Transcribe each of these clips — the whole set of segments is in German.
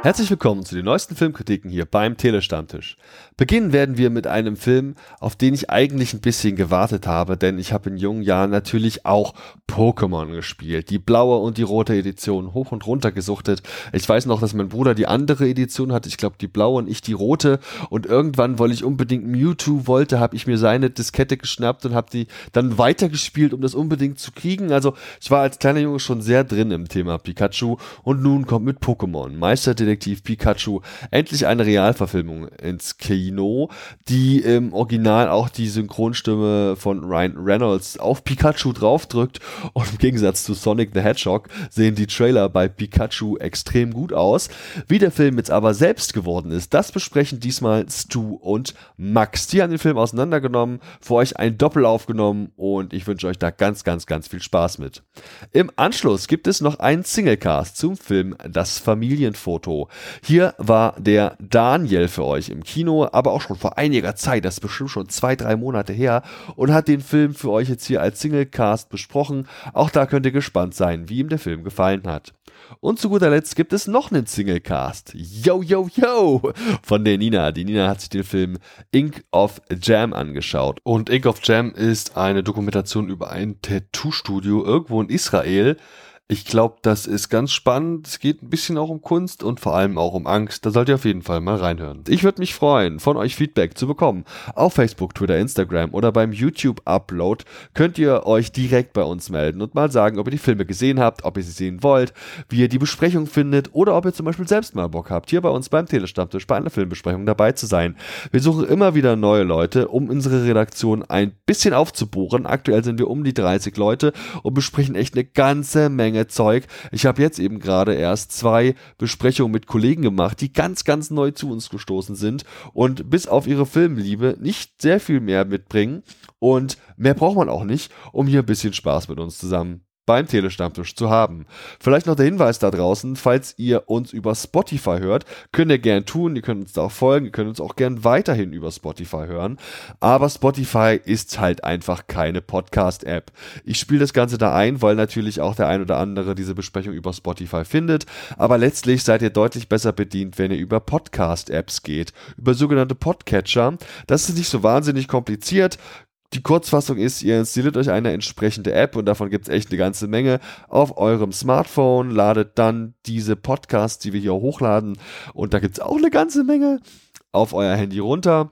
Herzlich willkommen zu den neuesten Filmkritiken hier beim Telestammtisch. Beginnen werden wir mit einem Film, auf den ich eigentlich ein bisschen gewartet habe, denn ich habe in jungen Jahren natürlich auch Pokémon gespielt. Die blaue und die rote Edition hoch und runter gesuchtet. Ich weiß noch, dass mein Bruder die andere Edition hatte, ich glaube die blaue und ich die rote. Und irgendwann, weil ich unbedingt Mewtwo wollte, habe ich mir seine Diskette geschnappt und habe die dann weitergespielt, um das unbedingt zu kriegen. Also ich war als kleiner Junge schon sehr drin im Thema Pikachu und nun kommt mit Pokémon Meisterdetektiv Pikachu endlich eine Realverfilmung ins Kino, die im Original auch die Synchronstimme von Ryan Reynolds auf Pikachu draufdrückt, und im Gegensatz zu Sonic the Hedgehog sehen die Trailer bei Pikachu extrem gut aus. Wie der Film jetzt aber selbst geworden ist, das besprechen diesmal Stu und Max. Die haben den Film auseinandergenommen, für euch ein Doppel aufgenommen und ich wünsche euch da ganz viel Spaß mit. Im Anschluss gibt es noch einen Singlecast zum Film Das Familienfoto. Hier war der Daniel für euch im Kino, aber auch schon vor einiger Zeit, das ist bestimmt schon 2-3 Monate her, und hat den Film für euch jetzt hier als Singlecast besprochen. Auch da könnt ihr gespannt sein, wie ihm der Film gefallen hat. Und zu guter Letzt gibt es noch einen Singlecast. Yo, yo, yo! Von der Nina. Die Nina hat sich den Film Ink of Jam angeschaut. Und Ink of Jam ist eine Dokumentation über ein Tattoo-Studio irgendwo in Israel. Ich glaube, das ist ganz spannend. Es geht ein bisschen auch um Kunst und vor allem auch um Angst. Da sollt ihr auf jeden Fall mal reinhören. Ich würde mich freuen, von euch Feedback zu bekommen. Auf Facebook, Twitter, Instagram oder beim YouTube-Upload könnt ihr euch direkt bei uns melden und mal sagen, ob ihr die Filme gesehen habt, ob ihr sie sehen wollt, wie ihr die Besprechung findet oder ob ihr zum Beispiel selbst mal Bock habt, hier bei uns beim Telestammtisch bei einer Filmbesprechung dabei zu sein. Wir suchen immer wieder neue Leute, um unsere Redaktion ein bisschen aufzubohren. Aktuell sind wir um die 30 Leute und besprechen echt eine ganze Menge Zeug. Ich habe jetzt eben gerade erst 2 Besprechungen mit Kollegen gemacht, die ganz neu zu uns gestoßen sind und bis auf ihre Filmliebe nicht sehr viel mehr mitbringen, und mehr braucht man auch nicht, um hier ein bisschen Spaß mit uns zusammen beim Telestammtisch zu haben. Vielleicht noch der Hinweis da draußen: falls ihr uns über Spotify hört, könnt ihr gern tun, ihr könnt uns da auch folgen, ihr könnt uns auch gern weiterhin über Spotify hören, aber Spotify ist halt einfach keine Podcast-App. Ich spiele das Ganze da ein, weil natürlich auch der ein oder andere diese Besprechung über Spotify findet, aber letztlich seid ihr deutlich besser bedient, wenn ihr über Podcast-Apps geht, über sogenannte Podcatcher. Das ist nicht so wahnsinnig kompliziert. Die Kurzfassung ist, ihr installiert euch eine entsprechende App, und davon gibt es echt eine ganze Menge, auf eurem Smartphone, ladet dann diese Podcasts, die wir hier hochladen, und da gibt es auch eine ganze Menge, auf euer Handy runter.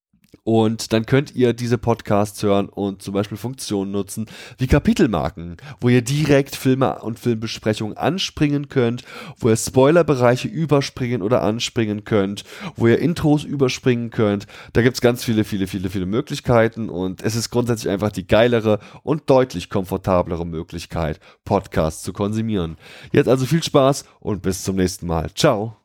Und dann könnt ihr diese Podcasts hören und zum Beispiel Funktionen nutzen wie Kapitelmarken, wo ihr direkt Filme und Filmbesprechungen anspringen könnt, wo ihr Spoilerbereiche überspringen oder anspringen könnt, wo ihr Intros überspringen könnt. Da gibt's ganz viele Möglichkeiten, und es ist grundsätzlich einfach die geilere und deutlich komfortablere Möglichkeit, Podcasts zu konsumieren. Jetzt also viel Spaß und bis zum nächsten Mal. Ciao!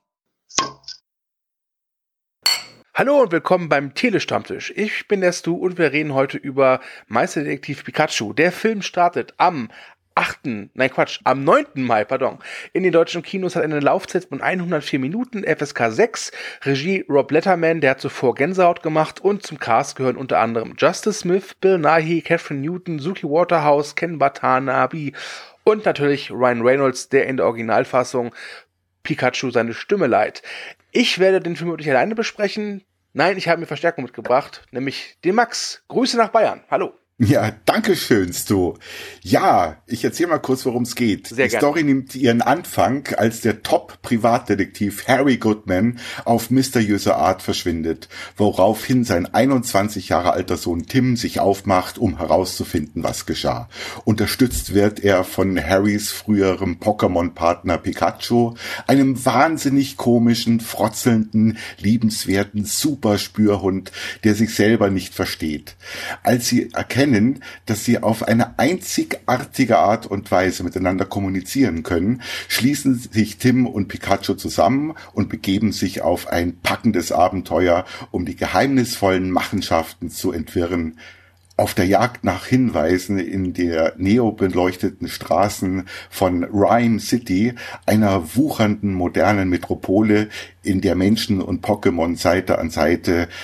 Hallo und willkommen beim Telestammtisch. Ich bin der Stu und wir reden heute über Meisterdetektiv Pikachu. Der Film startet am 9. Mai, in den deutschen Kinos, hat eine Laufzeit von 104 Minuten, FSK 6, Regie Rob Letterman, der hat zuvor Gänsehaut gemacht, und zum Cast gehören unter anderem Justice Smith, Bill Nighy, Catherine Newton, Suki Waterhouse, Ken Watanabe und natürlich Ryan Reynolds, der in der Originalfassung Pikachu seine Stimme leiht. Ich werde den Film wirklich alleine besprechen. Nein, ich habe mir Verstärkung mitgebracht, nämlich den Max. Grüße nach Bayern. Hallo. Ja, danke schön, Stu. Ja, ich erzähle mal kurz, worum es geht. Sehr Die gerne. Story nimmt ihren Anfang, als der Top-Privatdetektiv Harry Goodman auf mysteriöse Art verschwindet, woraufhin sein 21 Jahre alter Sohn Tim sich aufmacht, um herauszufinden, was geschah. Unterstützt wird er von Harrys früherem Pokémon-Partner Pikachu, einem wahnsinnig komischen, frotzelnden, liebenswerten Superspürhund, der sich selber nicht versteht. Als sie erkennen, dass sie auf eine einzigartige Art und Weise miteinander kommunizieren können, schließen sich Tim und Pikachu zusammen und begeben sich auf ein packendes Abenteuer, um die geheimnisvollen Machenschaften zu entwirren. Auf der Jagd nach Hinweisen in der neobeleuchteten Straßen von Rhyme City, einer wuchernden modernen Metropole, in der Menschen und Pokémon Seite an Seite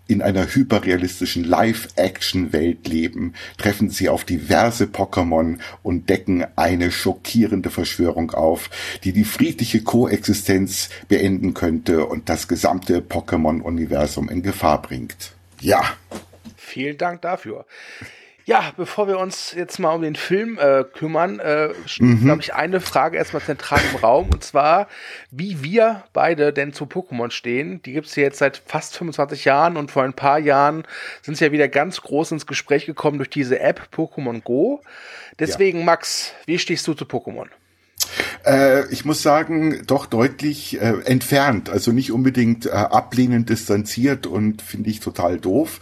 in einer hyperrealistischen Live-Action-Welt leben, treffen sie auf diverse Pokémon und decken eine schockierende Verschwörung auf, die friedliche Koexistenz beenden könnte und das gesamte Pokémon-Universum in Gefahr bringt. Ja. Vielen Dank dafür. Ja, bevor wir uns jetzt mal um den Film kümmern, steht, glaube ich, eine Frage erstmal zentral im Raum, und zwar, wie wir beide denn zu Pokémon stehen. Die gibt es ja jetzt seit fast 25 Jahren, und vor ein paar Jahren sind sie ja wieder ganz groß ins Gespräch gekommen durch diese App Pokémon Go. Deswegen, ja. Max, wie stehst du zu Pokémon? Ich muss sagen, doch deutlich entfernt, also nicht unbedingt ablehnend distanziert, und finde ich total doof.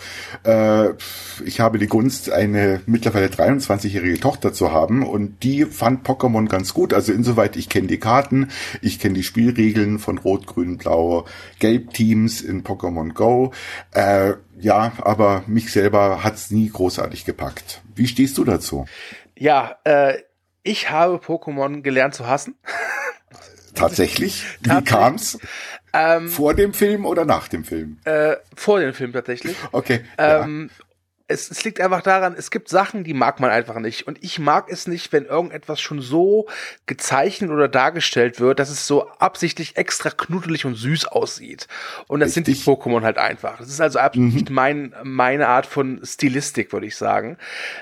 Ich habe die Gunst, eine mittlerweile 23-jährige Tochter zu haben, und die fand Pokémon ganz gut. Also insoweit, ich kenne die Karten, ich kenne die Spielregeln von Rot, Grün, Blau, Gelb-Teams in Pokémon Go. Ja, aber mich selber hat's nie großartig gepackt. Wie stehst du dazu? Ja, ich habe Pokémon gelernt zu hassen. Tatsächlich? Wie kam's? Vor dem Film oder nach dem Film? Vor dem Film tatsächlich. Okay. Es liegt einfach daran, es gibt Sachen, die mag man einfach nicht. Und ich mag es nicht, wenn irgendetwas schon so gezeichnet oder dargestellt wird, dass es so absichtlich extra knuddelig und süß aussieht. Und das sind die Pokémon halt einfach. Das ist also absolut nicht meine Art von Stilistik, würde ich sagen.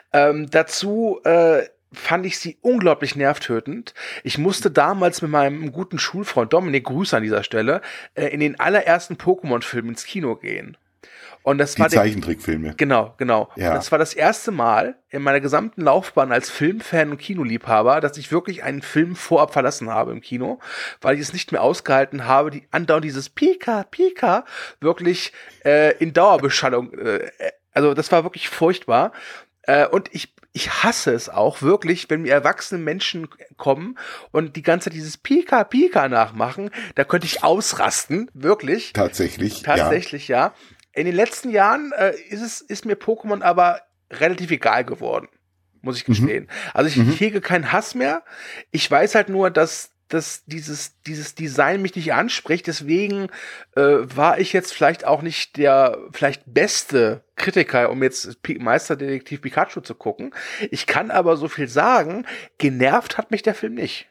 Dazu fand ich sie unglaublich nervtötend. Ich musste damals mit meinem guten Schulfreund Dominik, Grüße an dieser Stelle, in den allerersten Pokémon-Film ins Kino gehen. Und das war die Zeichentrickfilme. Genau. Ja. Und das war das erste Mal in meiner gesamten Laufbahn als Filmfan und Kinoliebhaber, dass ich wirklich einen Film vorab verlassen habe im Kino, weil ich es nicht mehr ausgehalten habe, andauernd dieses Pika, Pika wirklich in Dauerbeschallung. Also das war wirklich furchtbar. Und ich hasse es auch wirklich, wenn mir erwachsene Menschen kommen und die ganze Zeit dieses Pika, Pika nachmachen. Da könnte ich ausrasten, wirklich. Tatsächlich, ja. In den letzten Jahren ist mir Pokémon aber relativ egal geworden, muss ich gestehen. Also ich hege keinen Hass mehr. Ich weiß halt nur, dass dieses Design mich nicht anspricht. Deswegen war ich jetzt vielleicht auch nicht der vielleicht beste Kritiker, um jetzt Meisterdetektiv Pikachu zu gucken. Ich kann aber so viel sagen, genervt hat mich der Film nicht.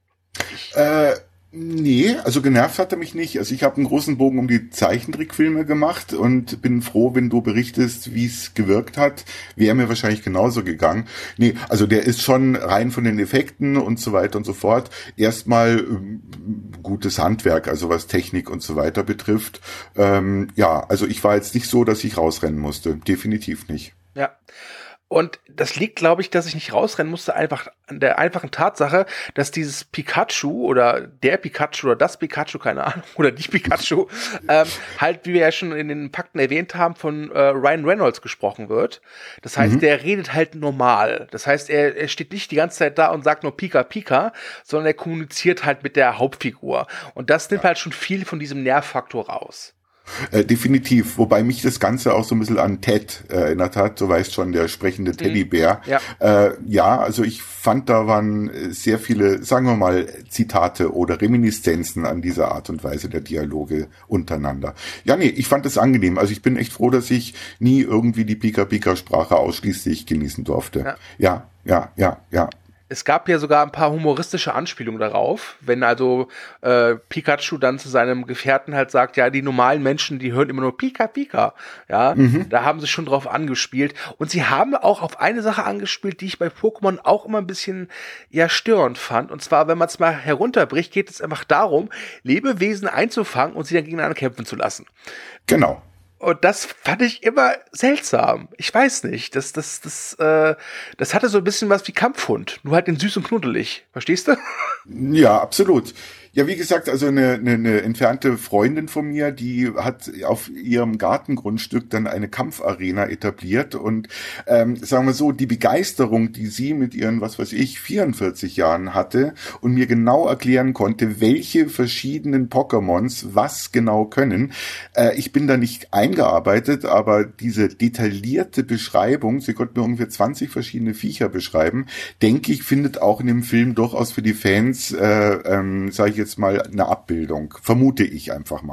Nee, also genervt hat er mich nicht. Also ich habe einen großen Bogen um die Zeichentrickfilme gemacht und bin froh, wenn du berichtest, wie es gewirkt hat. Wäre mir wahrscheinlich genauso gegangen. Nee, also der ist schon rein von den Effekten und so weiter und so fort erstmal gutes Handwerk, also was Technik und so weiter betrifft. Ja, also ich war jetzt nicht so, dass ich rausrennen musste. Definitiv nicht. Ja. Und das liegt, glaube ich, dass ich nicht rausrennen musste, einfach an der einfachen Tatsache, dass dieses Pikachu oder der Pikachu oder das Pikachu, keine Ahnung, oder die Pikachu, halt, wie wir ja schon in den Pakten erwähnt haben, von Ryan Reynolds gesprochen wird. Das heißt, der redet halt normal. Das heißt, er steht nicht die ganze Zeit da und sagt nur Pika, Pika, sondern er kommuniziert halt mit der Hauptfigur. Und das nimmt halt schon viel von diesem Nervfaktor raus. Definitiv, wobei mich das Ganze auch so ein bisschen an Ted erinnert hat, so weißt schon, der sprechende Teddybär. Ja, also ich fand, da waren sehr viele, sagen wir mal, Zitate oder Reminiszenzen an diese Art und Weise der Dialoge untereinander. Ja, nee, ich fand es angenehm. Also ich bin echt froh, dass ich nie irgendwie die Pika-Pika-Sprache ausschließlich genießen durfte. Ja. Es gab ja sogar ein paar humoristische Anspielungen darauf, wenn also Pikachu dann zu seinem Gefährten halt sagt, ja, die normalen Menschen, die hören immer nur Pika, Pika. Ja, da haben sie schon drauf angespielt. Und sie haben auch auf eine Sache angespielt, die ich bei Pokémon auch immer ein bisschen störend fand. Und zwar, wenn man es mal herunterbricht, geht es einfach darum, Lebewesen einzufangen und sie dann gegeneinander kämpfen zu lassen. Genau. Und das fand ich immer seltsam. Ich weiß nicht. Das hatte so ein bisschen was wie Kampfhund. Nur halt in süß und knuddelig. Verstehst du? Ja, absolut. Ja, wie gesagt, also eine entfernte Freundin von mir, die hat auf ihrem Gartengrundstück dann eine Kampfarena etabliert und sagen wir so, die Begeisterung, die sie mit ihren, 44 Jahren hatte und mir genau erklären konnte, welche verschiedenen Pokémons was genau können. Ich bin da nicht eingearbeitet, aber diese detaillierte Beschreibung, sie konnte mir ungefähr 20 verschiedene Viecher beschreiben, denke ich, findet auch in dem Film durchaus für die Fans, sage ich jetzt mal, eine Abbildung. Vermute ich einfach mal.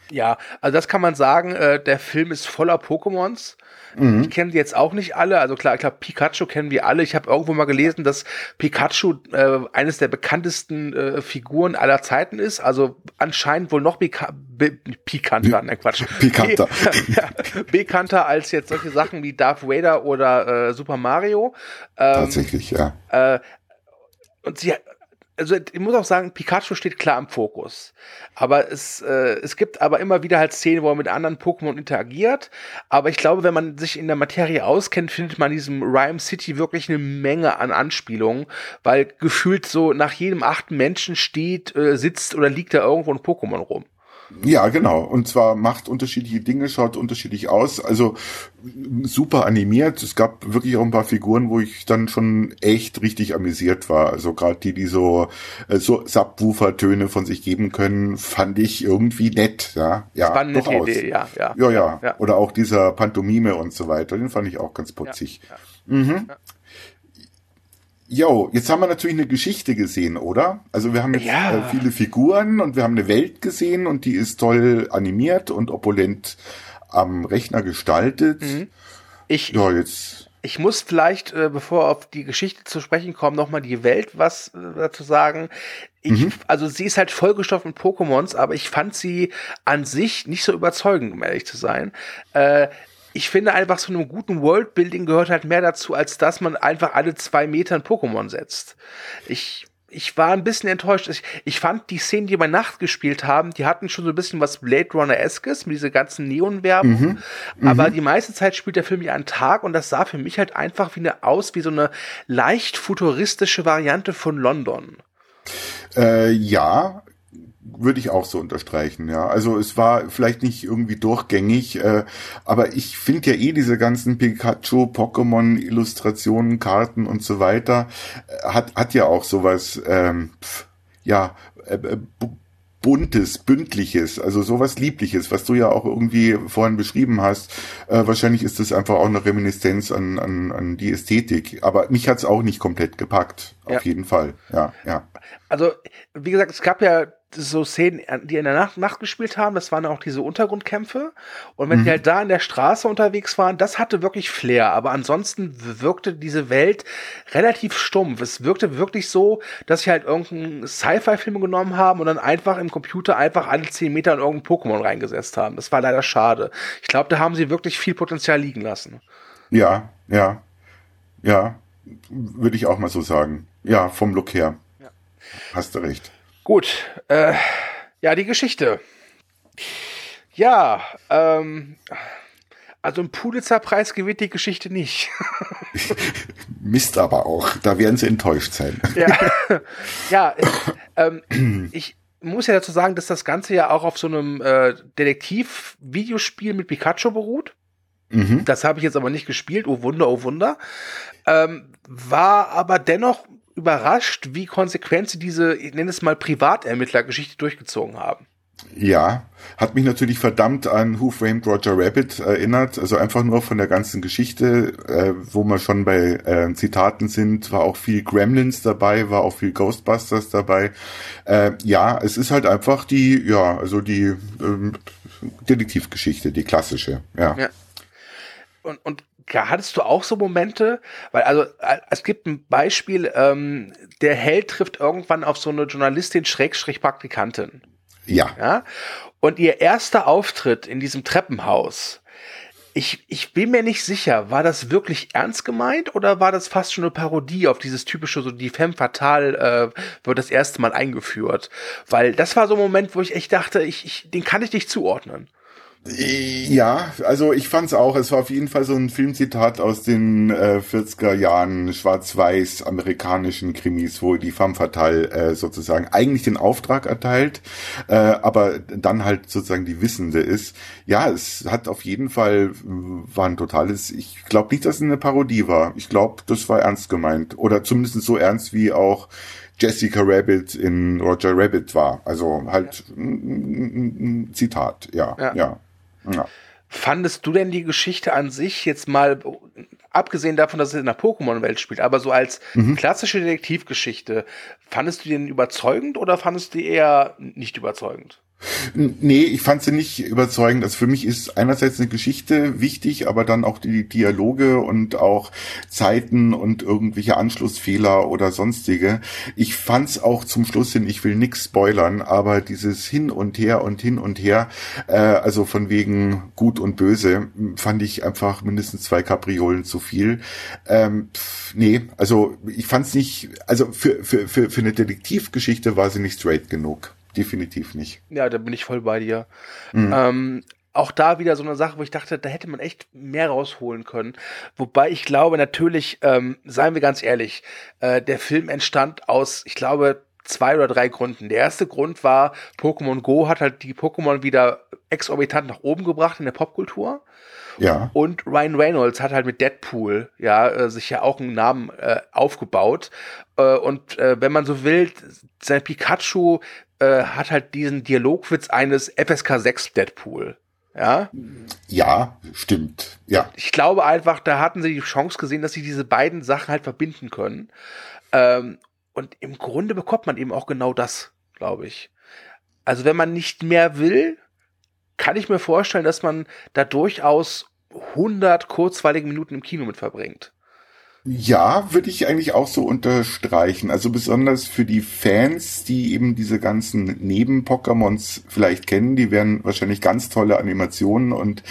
Ja, also das kann man sagen, der Film ist voller Pokémons. Ich kenne die jetzt auch nicht alle, also klar, ich glaube, Pikachu kennen wir alle. Ich habe irgendwo mal gelesen, dass Pikachu eines der bekanntesten Figuren aller Zeiten ist, also anscheinend wohl noch pikanter, nein Quatsch. Pikanter. Bekannter als jetzt solche Sachen wie Darth Vader oder Super Mario. Tatsächlich, ja. Und also ich muss auch sagen, Pikachu steht klar im Fokus. Aber es gibt aber immer wieder halt Szenen, wo er mit anderen Pokémon interagiert. Aber ich glaube, wenn man sich in der Materie auskennt, findet man in diesem Rhyme City wirklich eine Menge an Anspielungen, weil gefühlt so nach jedem 8. Menschen steht, sitzt oder liegt da irgendwo ein Pokémon rum. Ja, genau. Und zwar macht unterschiedliche Dinge, schaut unterschiedlich aus. Also super animiert. Es gab wirklich auch ein paar Figuren, wo ich dann schon echt richtig amüsiert war. Also gerade die so Subwoofer-Töne von sich geben können, fand ich irgendwie nett. Ja, das war eine nette Idee, ja. Ja. Oder auch dieser Pantomime und so weiter. Den fand ich auch ganz putzig. Ja. Jo, jetzt haben wir natürlich eine Geschichte gesehen, oder? Also wir haben jetzt viele Figuren und wir haben eine Welt gesehen und die ist toll animiert und opulent am Rechner gestaltet. Ich muss vielleicht, bevor wir auf die Geschichte zu sprechen kommen, nochmal die Welt was dazu sagen. Also sie ist halt vollgestopft mit Pokémons, aber ich fand sie an sich nicht so überzeugend, um ehrlich zu sein. Ich finde einfach, zu einem guten Worldbuilding gehört halt mehr dazu, als dass man einfach alle 2 Meter ein Pokémon setzt. Ich war ein bisschen enttäuscht. Ich fand die Szenen, die bei Nacht gespielt haben, die hatten schon so ein bisschen was Blade Runner-eskes mit dieser ganzen Neon-Werbung. Aber die meiste Zeit spielt der Film ja an Tag und das sah für mich halt einfach wie so eine leicht futuristische Variante von London. Ja, würde ich auch so unterstreichen, ja. Also es war vielleicht nicht irgendwie durchgängig, aber ich finde ja diese ganzen Pikachu, Pokémon, Illustrationen, Karten und so weiter, hat ja auch sowas, Buntes, Bündliches, also sowas Liebliches, was du ja auch irgendwie vorhin beschrieben hast. Wahrscheinlich ist das einfach auch eine Reminiszenz an die Ästhetik. Aber mich hat's auch nicht komplett gepackt, auf jeden Fall. Ja. Also, wie gesagt, es gab ja so Szenen, die in der Nacht gespielt haben, das waren auch diese Untergrundkämpfe. Und wenn die halt da in der Straße unterwegs waren, das hatte wirklich Flair. Aber ansonsten wirkte diese Welt relativ stumpf. Es wirkte wirklich so, dass sie halt irgendeinen Sci-Fi-Film genommen haben und dann einfach im Computer einfach alle 10 Meter in irgendein Pokémon reingesetzt haben. Das war leider schade. Ich glaube, da haben sie wirklich viel Potenzial liegen lassen. Ja, würde ich auch mal so sagen. Ja, vom Look her. Ja. Hast du recht. Gut, die Geschichte. Ja, also einen Pulitzer-Preis gewinnt die Geschichte nicht. Mist aber auch, da werden sie enttäuscht sein. Ich muss ja dazu sagen, dass das Ganze ja auch auf so einem Detektiv-Videospiel mit Pikachu beruht. Das habe ich jetzt aber nicht gespielt, oh Wunder, oh Wunder. War aber dennoch überrascht, wie konsequent sie diese, ich nenne es mal, Privatermittlergeschichte durchgezogen haben. Ja, hat mich natürlich verdammt an Who Framed Roger Rabbit erinnert, also einfach nur von der ganzen Geschichte, wo wir schon bei Zitaten sind, war auch viel Gremlins dabei, war auch viel Ghostbusters dabei. Es ist halt einfach die Detektivgeschichte, die klassische, ja. Und hattest du auch so Momente, weil also es gibt ein Beispiel, der Held trifft irgendwann auf so eine Journalistin Praktikantin. Ja. Und ihr erster Auftritt in diesem Treppenhaus, ich bin mir nicht sicher, war das wirklich ernst gemeint oder war das fast schon eine Parodie auf dieses typische, so die Femme Fatale wird das erste Mal eingeführt? Weil das war so ein Moment, wo ich echt dachte, den kann ich nicht zuordnen. Ja, also ich fand's auch, es war auf jeden Fall so ein Filmzitat aus den 40er Jahren schwarz-weiß amerikanischen Krimis, wo die femme fatale sozusagen eigentlich den Auftrag erteilt, aber dann halt sozusagen die Wissende ist. Ja, es hat auf jeden Fall, war ein totales, ich glaube nicht, dass es eine Parodie war. Ich glaube, das war ernst gemeint oder zumindest so ernst wie auch Jessica Rabbit in Roger Rabbit war. Also halt ein Zitat, ja. Fandest du denn die Geschichte an sich jetzt mal, abgesehen davon, dass es in der Pokémon-Welt spielt, aber so als klassische Detektivgeschichte, fandest du den überzeugend oder fandest du die eher nicht überzeugend? Nee, ich fand sie nicht überzeugend. Also für mich ist einerseits eine Geschichte wichtig, aber dann auch die Dialoge und auch Zeiten und irgendwelche Anschlussfehler oder sonstige. Ich fand's auch zum Schluss hin, ich will nix spoilern, aber dieses Hin und Her und Hin und Her, also von wegen Gut und Böse, fand ich einfach mindestens 2 Kapriolen zu viel. Nee, also ich fand's nicht, also für eine Detektivgeschichte war sie nicht straight genug. Definitiv nicht. Ja, da bin ich voll bei dir. Auch da wieder so eine Sache, wo ich dachte, da hätte man echt mehr rausholen können. Wobei ich glaube natürlich, seien wir ganz ehrlich, der Film entstand aus, ich glaube, 2 oder 3 Gründen. Der erste Grund war, Pokémon Go hat halt die Pokémon wieder exorbitant nach oben gebracht in der Popkultur. Ja. Und Ryan Reynolds hat halt mit Deadpool sich ja auch einen Namen aufgebaut. Und wenn man so will, sein Pikachu hat halt diesen Dialogwitz eines FSK 6 Deadpool. Ja? Ja, stimmt. Ja. Ich glaube einfach, da hatten sie die Chance gesehen, dass sie diese beiden Sachen halt verbinden können. Und im Grunde bekommt man eben auch genau das, glaube ich. Also wenn man nicht mehr will, kann ich mir vorstellen, dass man da durchaus 100 kurzweilige Minuten im Kino mit verbringt. Ja, würde ich eigentlich auch so unterstreichen. Also besonders für die Fans, die eben diese ganzen Neben-Pokémons vielleicht kennen, die werden wahrscheinlich ganz tolle Animationen und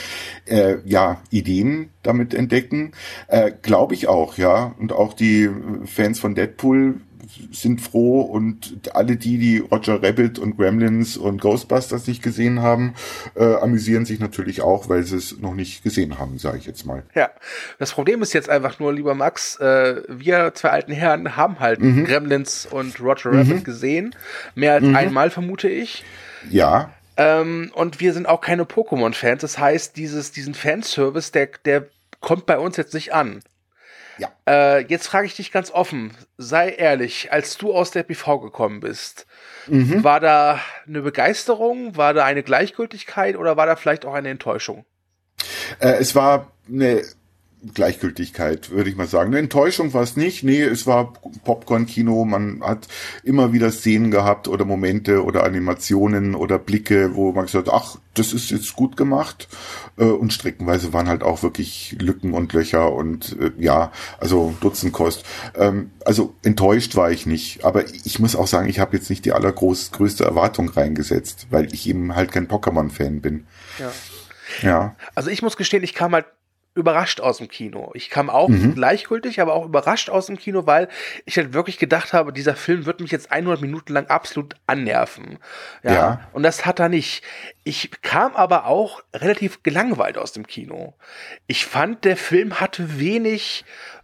Ideen damit entdecken. Glaube ich auch, ja. Und auch die Fans von Deadpool sind froh und alle die Roger Rabbit und Gremlins und Ghostbusters nicht gesehen haben, amüsieren sich natürlich auch, weil sie es noch nicht gesehen haben, sage ich jetzt mal. Ja, das Problem ist jetzt einfach nur, lieber Max, wir 2 alten Herren haben halt Gremlins und Roger Rabbit gesehen, mehr als einmal vermute ich. Ja. Und wir sind auch keine Pokémon-Fans, das heißt, diesen Fanservice, der kommt bei uns jetzt nicht an. Ja. Jetzt frage ich dich ganz offen, sei ehrlich, als du aus der PV gekommen bist, war da eine Begeisterung, war da eine Gleichgültigkeit oder war da vielleicht auch eine Enttäuschung? Es war eine Gleichgültigkeit, würde ich mal sagen. Eine Enttäuschung war es nicht. Nee, es war Popcorn-Kino. Man hat immer wieder Szenen gehabt oder Momente oder Animationen oder Blicke, wo man gesagt hat, ach, das ist jetzt gut gemacht. Und streckenweise waren halt auch wirklich Lücken und Löcher und also Dutzendkost. Also enttäuscht war ich nicht. Aber ich muss auch sagen, ich habe jetzt nicht die größte Erwartung reingesetzt, weil ich eben halt kein Pokémon-Fan bin. Ja. Also ich muss gestehen, ich kam halt überrascht aus dem Kino. Ich kam auch gleichgültig, aber auch überrascht aus dem Kino, weil ich halt wirklich gedacht habe, dieser Film wird mich jetzt 100 Minuten lang absolut annerven. Ja. Und das hat er nicht. Ich kam aber auch relativ gelangweilt aus dem Kino. Ich fand, der Film hatte wenig,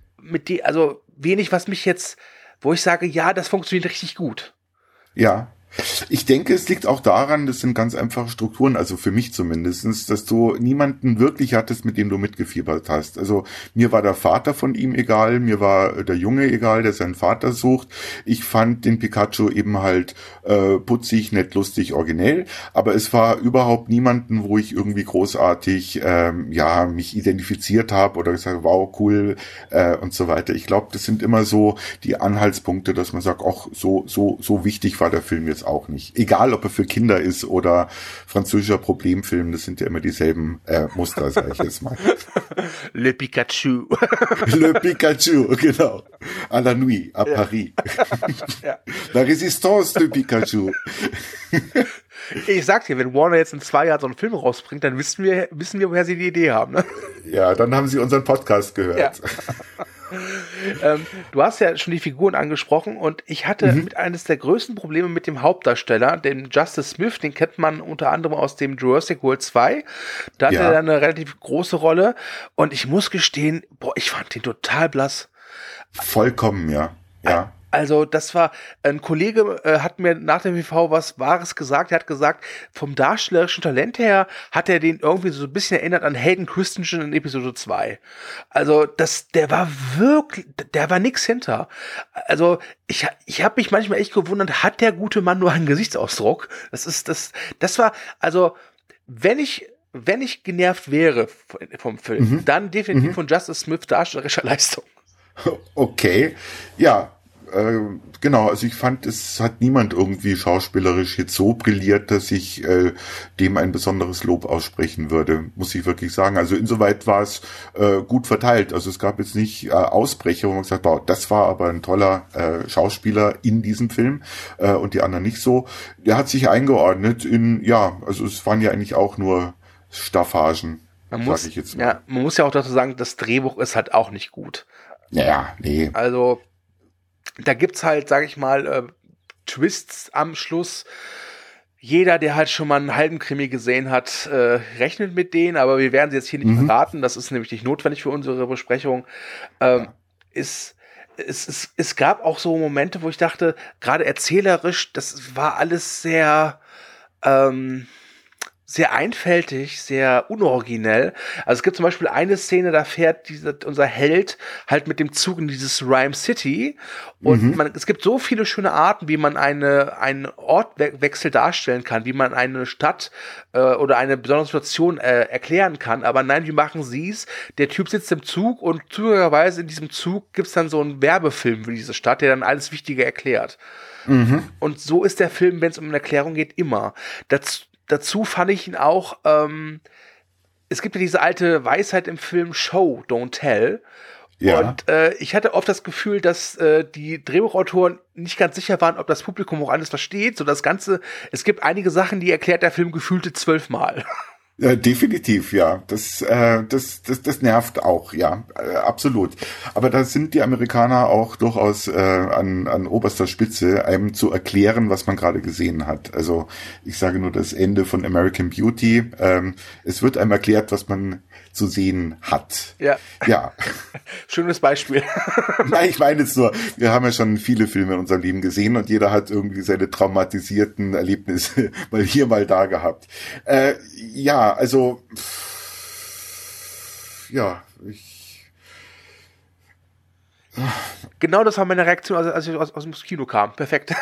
was mich jetzt, wo ich sage, ja, das funktioniert richtig gut. Ja. Ich denke, es liegt auch daran, das sind ganz einfache Strukturen, also für mich zumindestens, dass du niemanden wirklich hattest, mit dem du mitgefiebert hast. Also mir war der Vater von ihm egal, mir war der Junge egal, der seinen Vater sucht. Ich fand den Pikachu eben halt putzig, nett, lustig, originell, aber es war überhaupt niemanden, wo ich irgendwie großartig mich identifiziert habe oder gesagt, wow, cool und so weiter. Ich glaube, das sind immer so die Anhaltspunkte, dass man sagt, ach, so wichtig war der Film jetzt auch nicht. Egal, ob er für Kinder ist oder französischer Problemfilm, das sind ja immer dieselben Muster, sage ich jetzt mal. Le Pikachu. Le Pikachu, genau. À la nuit, à Paris. Ja. La Résistance de Pikachu. Ich sag dir, wenn Warner jetzt in 2 Jahren so einen Film rausbringt, dann wissen wir, woher sie die Idee haben. Ne? Ja, dann haben sie unseren Podcast gehört. Ja. Du hast ja schon die Figuren angesprochen und ich hatte mit eines der größten Probleme mit dem Hauptdarsteller, dem Justice Smith, den kennt man unter anderem aus dem Jurassic World 2. Da hatte er eine relativ große Rolle und ich muss gestehen, ich fand den total blass. Vollkommen, ja. Also das war, ein Kollege hat mir nach dem PV was Wahres gesagt. Er hat gesagt, vom darstellerischen Talent her hat er den irgendwie so ein bisschen erinnert an Hayden Christensen in Episode 2. Also der war nix hinter. Also ich habe mich manchmal echt gewundert, hat der gute Mann nur einen Gesichtsausdruck? Das war, also wenn ich genervt wäre vom Film, dann definitiv von Justice Smith darstellerischer Leistung. Okay, ja. genau, also ich fand, es hat niemand irgendwie schauspielerisch jetzt so brilliert, dass ich dem ein besonderes Lob aussprechen würde, muss ich wirklich sagen. Also insoweit war es gut verteilt. Also es gab jetzt nicht Ausbrecher, wo man gesagt hat, wow, das war aber ein toller Schauspieler in diesem Film und die anderen nicht so. Der hat sich eingeordnet also es waren ja eigentlich auch nur Staffagen, sag ich jetzt mal. Ja, man muss ja auch dazu sagen, das Drehbuch ist halt auch nicht gut. Naja, nee. Also da gibt's halt, sag ich mal, Twists am Schluss. Jeder, der halt schon mal einen halben Krimi gesehen hat, rechnet mit denen, aber wir werden sie jetzt hier nicht verraten. Das ist nämlich nicht notwendig für unsere Besprechung. Es gab auch so Momente, wo ich dachte, gerade erzählerisch, das war alles sehr sehr einfältig, sehr unoriginell. Also es gibt zum Beispiel eine Szene, da fährt unser Held halt mit dem Zug in dieses Rhyme City und es gibt so viele schöne Arten, wie man einen Ortwechsel darstellen kann, wie man eine Stadt oder eine besondere Situation erklären kann. Aber nein, wie machen sie es? Der Typ sitzt im Zug und zufälligerweise in diesem Zug gibt's dann so einen Werbefilm für diese Stadt, der dann alles Wichtige erklärt. Und so ist der Film, wenn es um eine Erklärung geht, immer. Dazu fand ich ihn auch, es gibt ja diese alte Weisheit im Film, Show, don't tell. Ja. Und ich hatte oft das Gefühl, dass die Drehbuchautoren nicht ganz sicher waren, ob das Publikum auch alles versteht. So das Ganze, es gibt einige Sachen, die erklärt der Film gefühlte 12 Mal. Ja, definitiv, ja. Das nervt auch, ja, absolut. Aber da sind die Amerikaner auch durchaus an oberster Spitze, einem zu erklären, was man gerade gesehen hat. Also ich sage nur das Ende von American Beauty. Es wird einem erklärt, was man zu sehen hat. Ja. Ja. Schönes Beispiel. Nein, ich meine jetzt nur, wir haben ja schon viele Filme in unserem Leben gesehen und jeder hat irgendwie seine traumatisierten Erlebnisse mal hier, mal da gehabt. Ja, also ja, genau das war meine Reaktion, als ich aus dem Kino kam. Perfekt.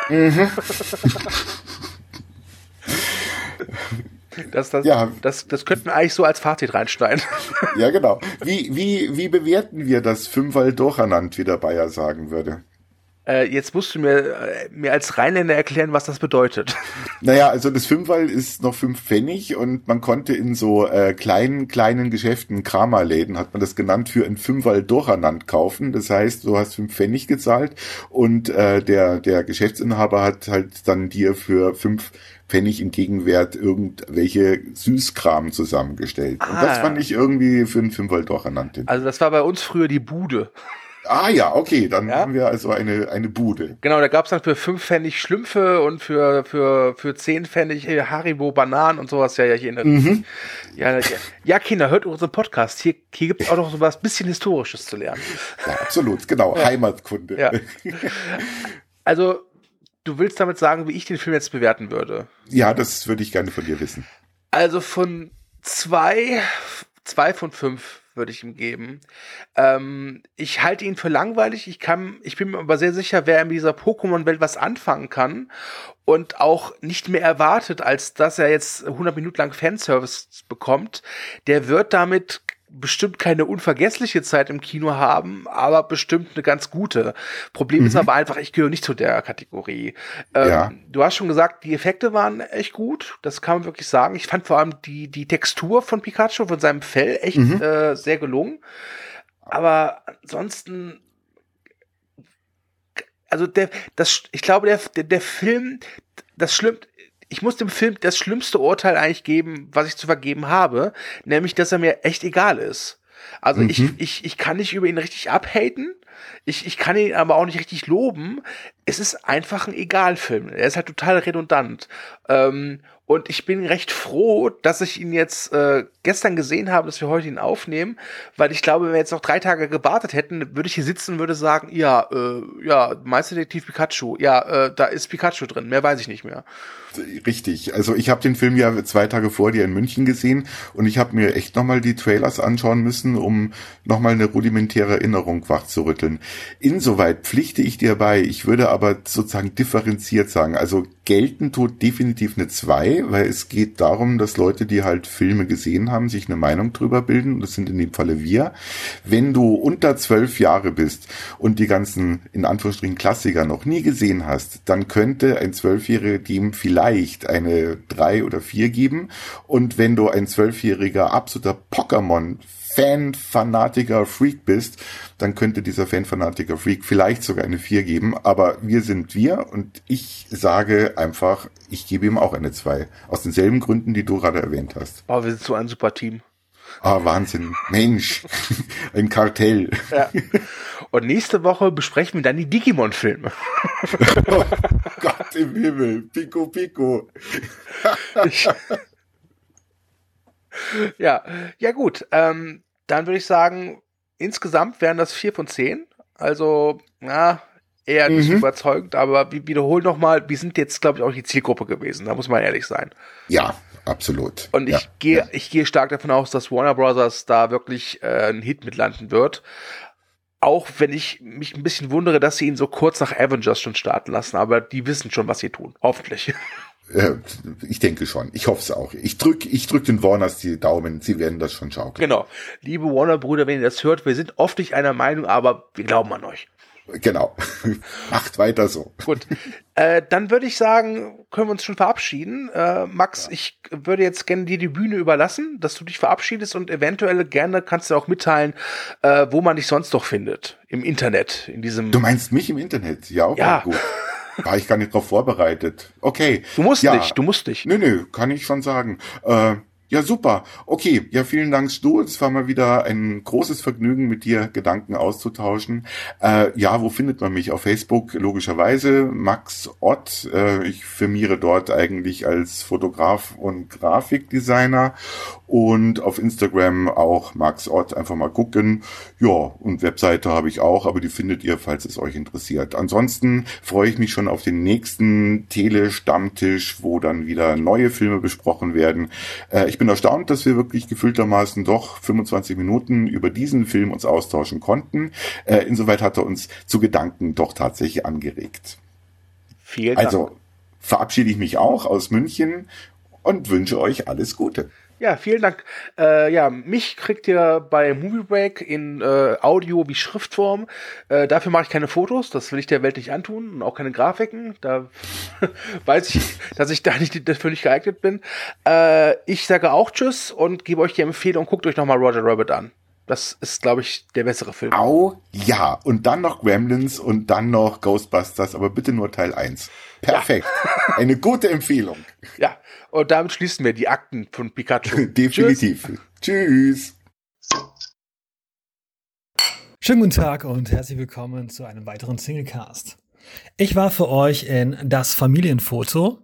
Das könnten wir eigentlich so als Fazit reinschneiden. Ja, genau. Wie bewerten wir das Fünferl durcheinander, wie der Bayer sagen würde? Jetzt musst du mir als Rheinländer erklären, was das bedeutet. Naja, also das Fünferl ist noch 5 Pfennig und man konnte in so kleinen Geschäften, Kramerläden hat man das genannt, für ein Fünferl durcheinander kaufen. Das heißt, du hast 5 Pfennig gezahlt und der Geschäftsinhaber hat halt dann dir für 5 Pfennig im Gegenwert irgendwelche Süßkram zusammengestellt. Und das fand ich irgendwie für ein Fünferl durcheinander. Also das war bei uns früher die Bude. Ah ja, okay, dann haben wir also eine Bude. Genau, da gab's dann für 5 Pfennig Schlümpfe und für 10 Pfennig Haribo Bananen und sowas. Ja, ich erinnere mich. Ja, Kinder, hört unseren Podcast. Hier gibt's auch noch so was bisschen Historisches zu lernen. Ja, absolut, genau, ja. Heimatkunde. Ja. Also, du willst damit sagen, wie ich den Film jetzt bewerten würde? Ja, das würde ich gerne von dir wissen. Also von 2 von 5 würde ich ihm geben. Ich halte ihn für langweilig. Ich bin mir aber sehr sicher, wer in dieser Pokémon-Welt was anfangen kann und auch nicht mehr erwartet, als dass er jetzt 100 Minuten lang Fanservice bekommt, der wird damit bestimmt keine unvergessliche Zeit im Kino haben, aber bestimmt eine ganz gute. Problem ist aber einfach, ich gehöre nicht zu der Kategorie. Du hast schon gesagt, die Effekte waren echt gut, das kann man wirklich sagen. Ich fand vor allem die Textur von Pikachu, von seinem Fell, echt sehr gelungen. Aber ansonsten, also ich glaube, der Film, ich muss dem Film das schlimmste Urteil eigentlich geben, was ich zu vergeben habe, nämlich, dass er mir echt egal ist. Also ich kann nicht über ihn richtig abhaten, ich kann ihn aber auch nicht richtig loben. Es ist einfach ein Egalfilm. Er ist halt total redundant. Und ich bin recht froh, dass ich ihn jetzt gestern gesehen habe, dass wir heute ihn aufnehmen, weil ich glaube, wenn wir jetzt noch 3 Tage gewartet hätten, würde ich hier sitzen und würde sagen, Meisterdetektiv Pikachu, da ist Pikachu drin, mehr weiß ich nicht mehr. Richtig, also ich habe den Film ja 2 Tage vor dir in München gesehen und ich habe mir echt nochmal die Trailers anschauen müssen, um nochmal eine rudimentäre Erinnerung wachzurütteln. Insoweit pflichte ich dir bei, ich würde aber sozusagen differenziert sagen, also gelten tut definitiv eine 2, 2, weil es geht darum, dass Leute, die halt Filme gesehen haben, sich eine Meinung drüber bilden. Das sind in dem Falle wir. Wenn du unter 12 Jahre bist und die ganzen, in Anführungsstrichen, Klassiker noch nie gesehen hast, dann könnte ein 12-Jähriger dem vielleicht eine 3 oder 4 geben. Und wenn du ein 12-jähriger absoluter Pokémon Fan-Fanatiker Freak bist, dann könnte dieser Fan-Fanatiker Freak vielleicht sogar eine 4 geben, aber wir sind wir und ich sage einfach, ich gebe ihm auch eine 2. Aus denselben Gründen, die du gerade erwähnt hast. Oh, wir sind so ein super Team. Ah, Wahnsinn. Mensch. Ein Kartell. Ja. Und nächste Woche besprechen wir dann die Digimon-Filme. Oh Gott im Himmel. Pico, Pico. Ja, gut. Dann würde ich sagen, insgesamt wären das 4 von 10. Also, eher nicht überzeugend, aber wir wiederholen nochmal, wir sind jetzt, glaube ich, auch die Zielgruppe gewesen. Da muss man ehrlich sein. Ja, absolut. Und ich gehe stark davon aus, dass Warner Brothers da wirklich einen Hit mit landen wird. Auch wenn ich mich ein bisschen wundere, dass sie ihn so kurz nach Avengers schon starten lassen. Aber die wissen schon, was sie tun. Hoffentlich. Ich denke schon. Ich hoffe es auch. Ich drück den Warners die Daumen. Sie werden das schon schaukeln. Genau. Liebe Warner-Brüder, wenn ihr das hört, wir sind oft nicht einer Meinung, aber wir glauben an euch. Genau. Macht weiter so. Gut. Dann würde ich sagen, können wir uns schon verabschieden. Max, ich würde jetzt gerne dir die Bühne überlassen, dass du dich verabschiedest und eventuell gerne kannst du auch mitteilen, wo man dich sonst noch findet. Im Internet. In diesem. Du meinst mich im Internet? Ja, okay, gut. War ich gar nicht drauf vorbereitet. Okay. Du musst nicht. Nö, kann ich schon sagen. Ja, super. Okay, ja, vielen Dank, Stu. Es war mal wieder ein großes Vergnügen, mit dir Gedanken auszutauschen. Ja, wo findet man mich? Auf Facebook, logischerweise, Max Ott. Ich firmiere dort eigentlich als Fotograf und Grafikdesigner. Und auf Instagram auch Max Ott, einfach mal gucken. Ja, und Webseite habe ich auch, aber die findet ihr, falls es euch interessiert. Ansonsten freue ich mich schon auf den nächsten Tele-Stammtisch, wo dann wieder neue Filme besprochen werden. Ich bin erstaunt, dass wir wirklich gefühltermaßen doch 25 Minuten über diesen Film uns austauschen konnten. Insoweit hat er uns zu Gedanken doch tatsächlich angeregt. Vielen Dank. Also verabschiede ich mich auch aus München und wünsche euch alles Gute. Ja, vielen Dank. Mich kriegt ihr bei Movie Break in Audio wie Schriftform. Dafür mache ich keine Fotos, das will ich der Welt nicht antun und auch keine Grafiken. Da weiß ich, dass ich da dafür nicht geeignet bin. Ich sage auch Tschüss und gebe euch die Empfehlung, guckt euch nochmal Roger Rabbit an. Das ist, glaube ich, der bessere Film. Ja. Und dann noch Gremlins und dann noch Ghostbusters, aber bitte nur Teil 1. Perfekt. Ja. Eine gute Empfehlung. Ja, und damit schließen wir die Akten von Pikachu. Definitiv. Tschüss. Schönen guten Tag und herzlich willkommen zu einem weiteren Singlecast. Ich war für euch in Das Familienfoto.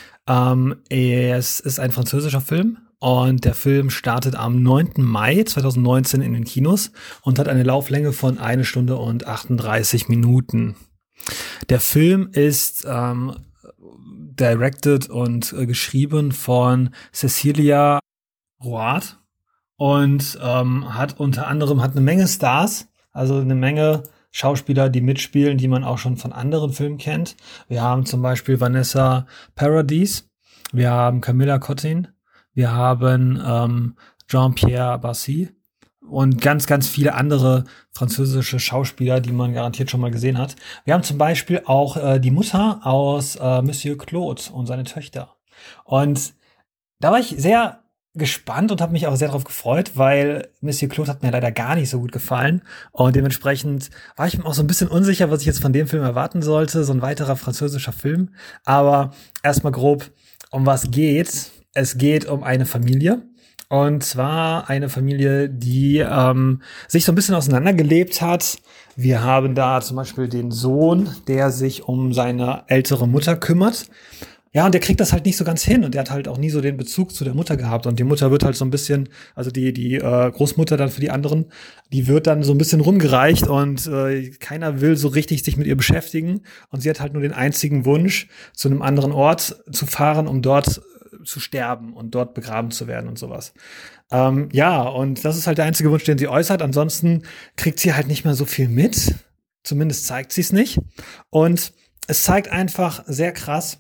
Es ist ein französischer Film. Und der Film startet am 9. Mai 2019 in den Kinos und hat eine Lauflänge von 1 Stunde und 38 Minuten. Der Film ist directed und geschrieben von Cecilia Roard und hat unter anderem eine Menge Stars, also eine Menge Schauspieler, die mitspielen, die man auch schon von anderen Filmen kennt. Wir haben zum Beispiel Vanessa Paradis, wir haben Camilla Cottin, wir haben Jean-Pierre Barcy und ganz, ganz viele andere französische Schauspieler, die man garantiert schon mal gesehen hat. Wir haben zum Beispiel auch die Mutter aus Monsieur Claude und seine Töchter. Und da war ich sehr gespannt und habe mich auch sehr darauf gefreut, weil Monsieur Claude hat mir leider gar nicht so gut gefallen. Und dementsprechend war ich mir auch so ein bisschen unsicher, was ich jetzt von dem Film erwarten sollte. So ein weiterer französischer Film. Aber erstmal grob, um was geht's. Es geht um eine Familie. Und zwar eine Familie, die sich so ein bisschen auseinandergelebt hat. Wir haben da zum Beispiel den Sohn, der sich um seine ältere Mutter kümmert. Ja, und der kriegt das halt nicht so ganz hin. Und der hat halt auch nie so den Bezug zu der Mutter gehabt. Und die Mutter wird halt so ein bisschen, also die Großmutter dann für die anderen, die wird dann so ein bisschen rumgereicht. Und keiner will so richtig sich mit ihr beschäftigen. Und sie hat halt nur den einzigen Wunsch, zu einem anderen Ort zu fahren, um dort zu sterben und dort begraben zu werden und sowas. Ja, und das ist halt der einzige Wunsch, den sie äußert. Ansonsten kriegt sie halt nicht mehr so viel mit. Zumindest zeigt sie es nicht. Und es zeigt einfach sehr krass,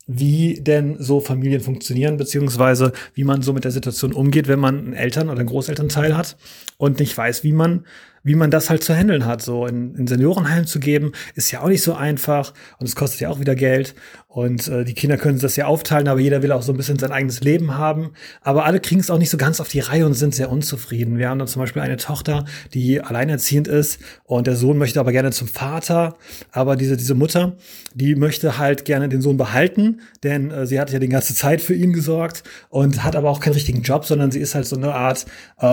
wie denn so Familien funktionieren, beziehungsweise wie man so mit der Situation umgeht, wenn man einen Eltern- oder einen Großelternteil hat und nicht weiß, wie man das halt zu handeln hat. So in Seniorenheim zu geben, ist ja auch nicht so einfach und es kostet ja auch wieder Geld und die Kinder können das ja aufteilen, aber jeder will auch so ein bisschen sein eigenes Leben haben. Aber alle kriegen es auch nicht so ganz auf die Reihe und sind sehr unzufrieden. Wir haben dann zum Beispiel eine Tochter, die alleinerziehend ist und der Sohn möchte aber gerne zum Vater, aber diese Mutter, die möchte halt gerne den Sohn behalten, denn sie hat ja die ganze Zeit für ihn gesorgt und hat aber auch keinen richtigen Job, sondern sie ist halt so eine Art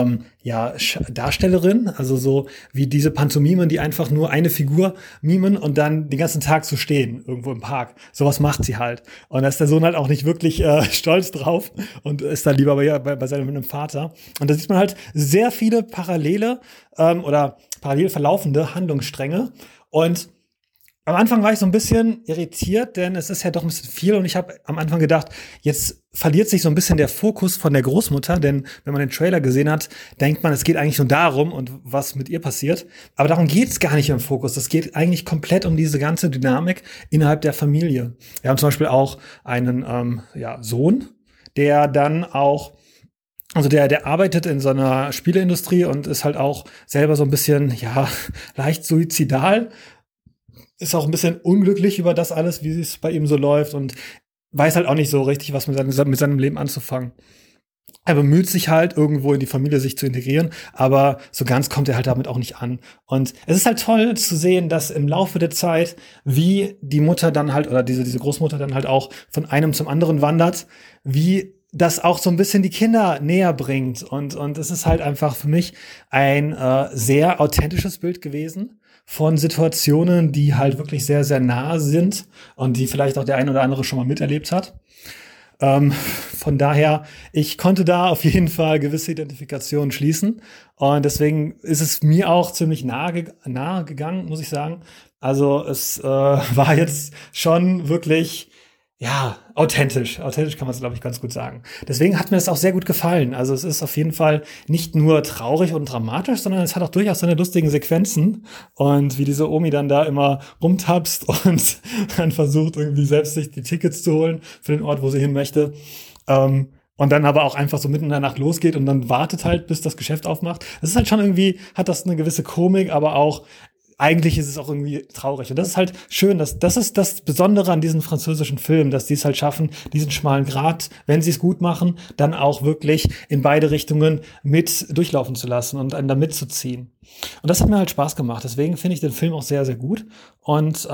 Darstellerin, also so wie diese Pantomimen, die einfach nur eine Figur mimen und dann den ganzen Tag so stehen, irgendwo im Park. Sowas macht sie halt. Und da ist der Sohn halt auch nicht wirklich stolz drauf und ist dann lieber bei seinem Vater. Und da sieht man halt sehr viele parallel verlaufende Handlungsstränge. Und am Anfang war ich so ein bisschen irritiert, denn es ist ja doch ein bisschen viel und ich habe am Anfang gedacht, jetzt verliert sich so ein bisschen der Fokus von der Großmutter, denn wenn man den Trailer gesehen hat, denkt man, es geht eigentlich nur darum und was mit ihr passiert. Aber darum geht es gar nicht im Fokus. Es geht eigentlich komplett um diese ganze Dynamik innerhalb der Familie. Wir haben zum Beispiel auch einen Sohn, der dann auch der arbeitet in so einer Spieleindustrie und ist halt auch selber so ein bisschen, leicht suizidal. Ist auch ein bisschen unglücklich über das alles, wie es bei ihm so läuft und weiß halt auch nicht so richtig, was mit seinem Leben anzufangen. Er bemüht sich halt, irgendwo in die Familie sich zu integrieren, aber so ganz kommt er halt damit auch nicht an. Und es ist halt toll zu sehen, dass im Laufe der Zeit, wie die Mutter dann halt, oder diese Großmutter dann halt auch von einem zum anderen wandert, wie das auch so ein bisschen die Kinder näher bringt. Und es ist halt einfach für mich ein sehr authentisches Bild gewesen von Situationen, die halt wirklich sehr, sehr nah sind und die vielleicht auch der ein oder andere schon mal miterlebt hat. Von daher, ich konnte da auf jeden Fall gewisse Identifikationen schließen und deswegen ist es mir auch ziemlich nahe gegangen, muss ich sagen. Also es war jetzt schon wirklich authentisch. Authentisch kann man es, glaube ich, ganz gut sagen. Deswegen hat mir das auch sehr gut gefallen. Also es ist auf jeden Fall nicht nur traurig und dramatisch, sondern es hat auch durchaus seine lustigen Sequenzen. Und wie diese Omi dann da immer rumtapst und dann versucht, irgendwie selbst sich die Tickets zu holen für den Ort, wo sie hin möchte. Und dann aber auch einfach so mitten in der Nacht losgeht und dann wartet halt, bis das Geschäft aufmacht. Das ist halt schon irgendwie, hat das eine gewisse Komik, aber auch eigentlich ist es auch irgendwie traurig. Und das ist halt schön, das ist das Besondere an diesen französischen Filmen, dass die es halt schaffen, diesen schmalen Grat, wenn sie es gut machen, dann auch wirklich in beide Richtungen mit durchlaufen zu lassen und einen da mitzuziehen. Und das hat mir halt Spaß gemacht. Deswegen finde ich den Film auch sehr, sehr gut. Und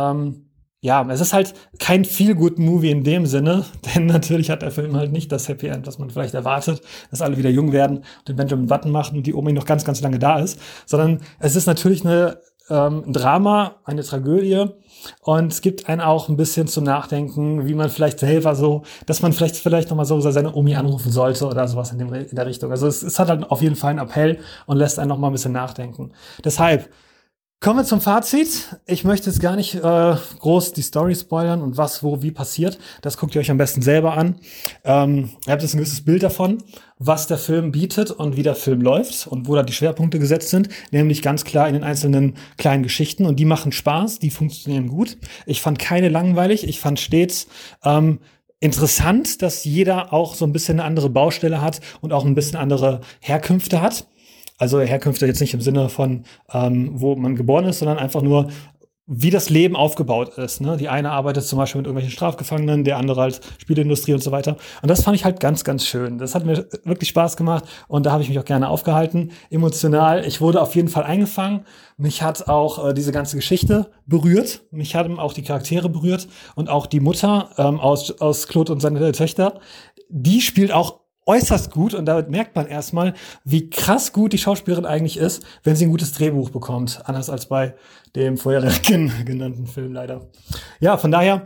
es ist halt kein Feel-Good-Movie in dem Sinne, denn natürlich hat der Film halt nicht das Happy End, was man vielleicht erwartet, dass alle wieder jung werden und den Benjamin Button machen und die Omi noch ganz, ganz lange da ist, sondern es ist natürlich ein Drama, eine Tragödie und es gibt einen auch ein bisschen zum Nachdenken, wie man vielleicht selber so, dass man vielleicht noch mal so seine Omi anrufen sollte oder sowas in der Richtung. Also es hat halt auf jeden Fall einen Appell und lässt einen noch mal ein bisschen nachdenken. Deshalb kommen wir zum Fazit. Ich möchte jetzt gar nicht groß die Story spoilern und was, wo, wie passiert. Das guckt ihr euch am besten selber an. Ihr habt jetzt ein gewisses Bild davon, was der Film bietet und wie der Film läuft und wo da die Schwerpunkte gesetzt sind. Nämlich ganz klar in den einzelnen kleinen Geschichten. Und die machen Spaß, die funktionieren gut. Ich fand keine langweilig. Ich fand stets interessant, dass jeder auch so ein bisschen eine andere Baustelle hat und auch ein bisschen andere Herkünfte hat. Also Herkünfte jetzt nicht im Sinne von, wo man geboren ist, sondern einfach nur, wie das Leben aufgebaut ist. Ne? Die eine arbeitet zum Beispiel mit irgendwelchen Strafgefangenen, der andere halt Spieleindustrie und so weiter. Und das fand ich halt ganz, ganz schön. Das hat mir wirklich Spaß gemacht und da habe ich mich auch gerne aufgehalten. Emotional, ich wurde auf jeden Fall eingefangen. Mich hat auch diese ganze Geschichte berührt. Mich haben auch die Charaktere berührt und auch die Mutter aus Claude und seine Töchter. Die spielt auch äußerst gut und damit merkt man erstmal, wie krass gut die Schauspielerin eigentlich ist, wenn sie ein gutes Drehbuch bekommt. Anders als bei dem vorherigen genannten Film leider. Ja, von daher,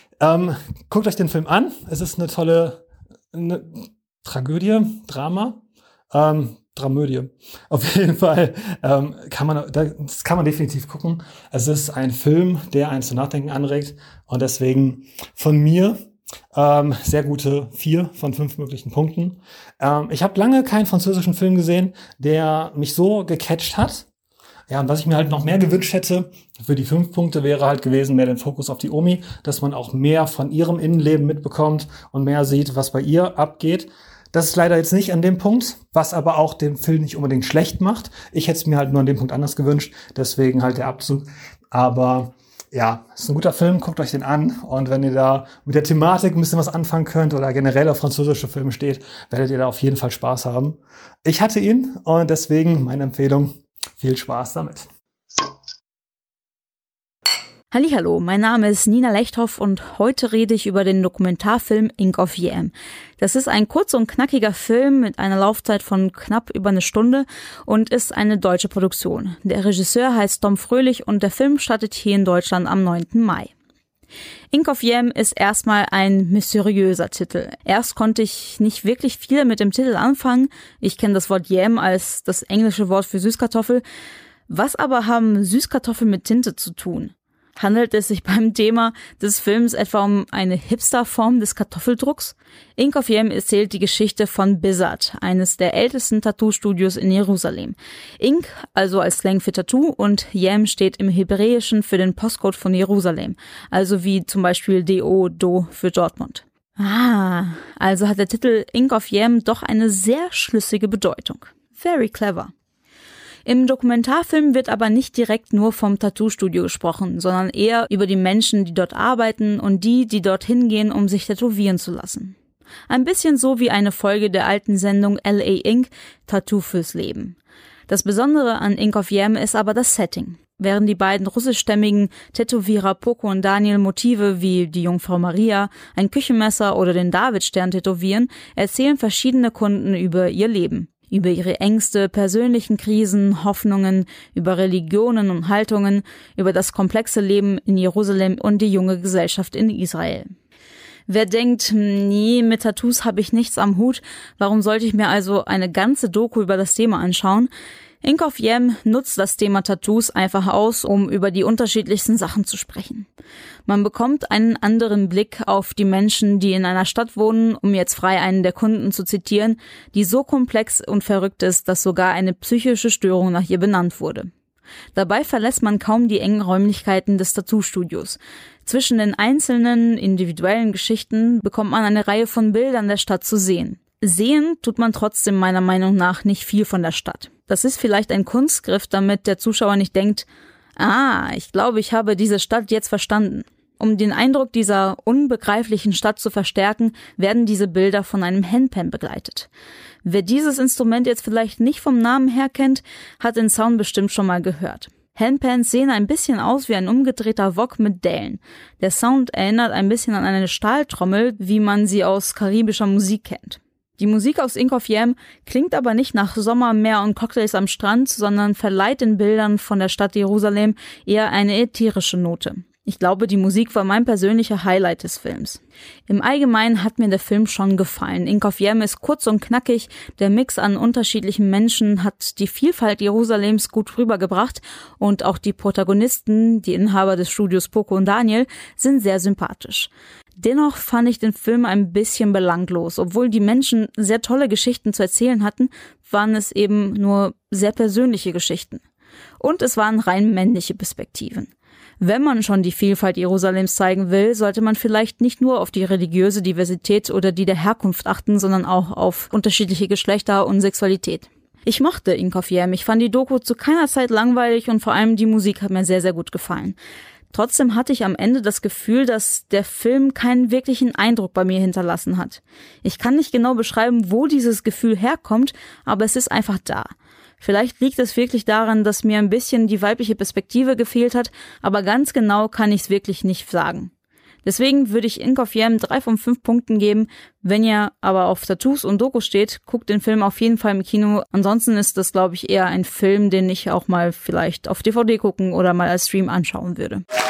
guckt euch den Film an. Es ist eine tolle Tragödie, Drama, Dramödie. Auf jeden Fall kann man definitiv gucken. Es ist ein Film, der einen zum Nachdenken anregt und deswegen von mir sehr gute 4 von 5 möglichen Punkten. Ich habe lange keinen französischen Film gesehen, der mich so gecatcht hat. Ja, und was ich mir halt noch mehr gewünscht hätte, für die 5 Punkte wäre halt gewesen, mehr den Fokus auf die Omi, dass man auch mehr von ihrem Innenleben mitbekommt und mehr sieht, was bei ihr abgeht. Das ist leider jetzt nicht an dem Punkt, was aber auch den Film nicht unbedingt schlecht macht. Ich hätte es mir halt nur an dem Punkt anders gewünscht, deswegen halt der Abzug. Aber ja, ist ein guter Film, guckt euch den an. Und wenn ihr da mit der Thematik ein bisschen was anfangen könnt oder generell auf französische Filme steht, werdet ihr da auf jeden Fall Spaß haben. Ich hatte ihn und deswegen meine Empfehlung, viel Spaß damit. Hallihallo, mein Name ist Nina Lechthoff und heute rede ich über den Dokumentarfilm Ink of Yam. Das ist ein kurz und knackiger Film mit einer Laufzeit von knapp über eine Stunde und ist eine deutsche Produktion. Der Regisseur heißt Tom Fröhlich und der Film startet hier in Deutschland am 9. Mai. Ink of Yam ist erstmal ein mysteriöser Titel. Erst konnte ich nicht wirklich viel mit dem Titel anfangen. Ich kenne das Wort Yam als das englische Wort für Süßkartoffel. Was aber haben Süßkartoffeln mit Tinte zu tun? Handelt es sich beim Thema des Films etwa um eine Hipster-Form des Kartoffeldrucks? Ink of Yam erzählt die Geschichte von Bizard, eines der ältesten Tattoo-Studios in Jerusalem. Ink, also als Slang für Tattoo, und Yam steht im Hebräischen für den Postcode von Jerusalem, also wie zum Beispiel Do für Dortmund. Also hat der Titel Ink of Yam doch eine sehr schlüssige Bedeutung. Very clever. Im Dokumentarfilm wird aber nicht direkt nur vom Tattoo-Studio gesprochen, sondern eher über die Menschen, die dort arbeiten und die dorthin gehen, um sich tätowieren zu lassen. Ein bisschen so wie eine Folge der alten Sendung LA Ink, Tattoo fürs Leben. Das Besondere an Ink of Yam ist aber das Setting. Während die beiden russischstämmigen Tätowierer Poco und Daniel Motive wie die Jungfrau Maria, ein Küchenmesser oder den Davidstern tätowieren, erzählen verschiedene Kunden über ihr Leben. Über ihre Ängste, persönlichen Krisen, Hoffnungen, über Religionen und Haltungen, über das komplexe Leben in Jerusalem und die junge Gesellschaft in Israel. Wer denkt, nee, mit Tattoos habe ich nichts am Hut, warum sollte ich mir also eine ganze Doku über das Thema anschauen? Ink of Yam nutzt das Thema Tattoos einfach aus, um über die unterschiedlichsten Sachen zu sprechen. Man bekommt einen anderen Blick auf die Menschen, die in einer Stadt wohnen, um jetzt frei einen der Kunden zu zitieren, die so komplex und verrückt ist, dass sogar eine psychische Störung nach ihr benannt wurde. Dabei verlässt man kaum die engen Räumlichkeiten des Tattoo-Studios. Zwischen den einzelnen, individuellen Geschichten bekommt man eine Reihe von Bildern der Stadt zu sehen. Sehen tut man trotzdem meiner Meinung nach nicht viel von der Stadt. Das ist vielleicht ein Kunstgriff, damit der Zuschauer nicht denkt, ich glaube, ich habe diese Stadt jetzt verstanden. Um den Eindruck dieser unbegreiflichen Stadt zu verstärken, werden diese Bilder von einem Handpan begleitet. Wer dieses Instrument jetzt vielleicht nicht vom Namen her kennt, hat den Sound bestimmt schon mal gehört. Handpans sehen ein bisschen aus wie ein umgedrehter Wok mit Dellen. Der Sound erinnert ein bisschen an eine Stahltrommel, wie man sie aus karibischer Musik kennt. Die Musik aus Ink of Yam klingt aber nicht nach Sommer, Meer und Cocktails am Strand, sondern verleiht den Bildern von der Stadt Jerusalem eher eine ätherische Note. Ich glaube, die Musik war mein persönlicher Highlight des Films. Im Allgemeinen hat mir der Film schon gefallen. Ink of Yam ist kurz und knackig, der Mix an unterschiedlichen Menschen hat die Vielfalt Jerusalems gut rübergebracht und auch die Protagonisten, die Inhaber des Studios Poco und Daniel, sind sehr sympathisch. Dennoch fand ich den Film ein bisschen belanglos. Obwohl die Menschen sehr tolle Geschichten zu erzählen hatten, waren es eben nur sehr persönliche Geschichten. Und es waren rein männliche Perspektiven. Wenn man schon die Vielfalt Jerusalems zeigen will, sollte man vielleicht nicht nur auf die religiöse Diversität oder die der Herkunft achten, sondern auch auf unterschiedliche Geschlechter und Sexualität. Ich mochte Ink of Yam. Ich fand die Doku zu keiner Zeit langweilig und vor allem die Musik hat mir sehr, sehr gut gefallen. Trotzdem hatte ich am Ende das Gefühl, dass der Film keinen wirklichen Eindruck bei mir hinterlassen hat. Ich kann nicht genau beschreiben, wo dieses Gefühl herkommt, aber es ist einfach da. Vielleicht liegt es wirklich daran, dass mir ein bisschen die weibliche Perspektive gefehlt hat, aber ganz genau kann ich es wirklich nicht sagen. Deswegen würde ich Ink of Yam 3 von 5 Punkten geben. Wenn ihr aber auf Tattoos und Dokus steht, guckt den Film auf jeden Fall im Kino. Ansonsten ist das, glaube ich, eher ein Film, den ich auch mal vielleicht auf DVD gucken oder mal als Stream anschauen würde.